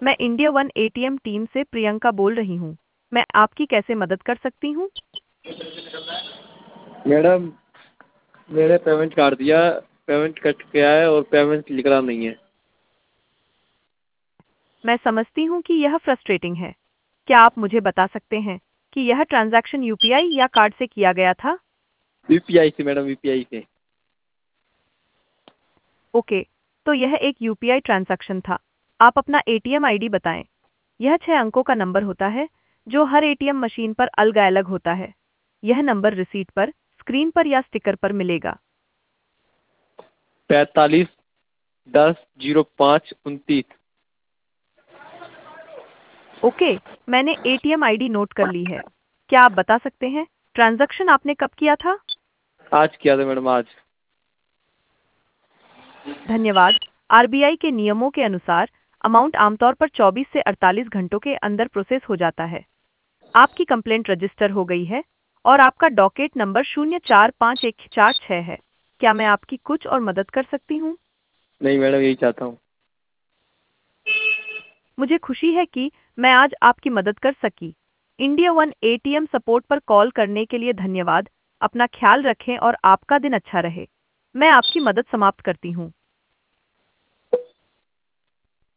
मैं India one ATM team से प्रियंका बोल रही हूँ। मैं आपकी कैसे मदद कर सकती हूँ? मैडम, मैंने पेमेंट काट दिया। पेमेंट कट गया है और पेमेंट लिख रहा नहीं है। मैं समझती हूँ कि यह फ्रस्ट्रेटिंग है। क्या आप मुझे बता सकते हैं कि यह ट्रांजैक्शन यूपीआई या कार्ड से किया गया था? यूपीआई से मैडम, यूपीआई से। ओके, तो यह एक यूपीआई ट्रांजैक्शन था। आप अपना एटीएम आईडी बताएं। यह 6 अंकों का नंबर होता है जो हर एटीएम मशीन पर अलग-अलग होता है। यह नंबर रिसीट पर, स्क्रीन पर या स्टिकर पर मिलेगा। 45 10 05 29। ओके, मैंने एटीएम आईडी नोट कर ली है। क्या आप बता सकते हैं ट्रांजैक्शन आपने कब किया था? आज किया था मैडम, आज। धन्यवाद। आरबीआई के नियमों के अनुसार अमाउंट आमतौर पर 24 से 48 घंटों के अंदर प्रोसेस हो जाता है। आपकी कंप्लेंट रजिस्टर हो गई है और आपका डॉकेट नंबर 045146 है। क्या मैं आपकी कुछ और मदद कर सकती हूँ? नहीं मैडम, यही चाहता हूँ। मुझे खुशी है कि मैं आज आपकी मदद कर सकी। इंडिया वन एटीएम सपोर्ट पर कॉल करने के लिए धन्यवाद। अपना ख्याल रखें और आपका दिन अच्छा रहे। मैं आपकी मदद समाप्त करती हूँ।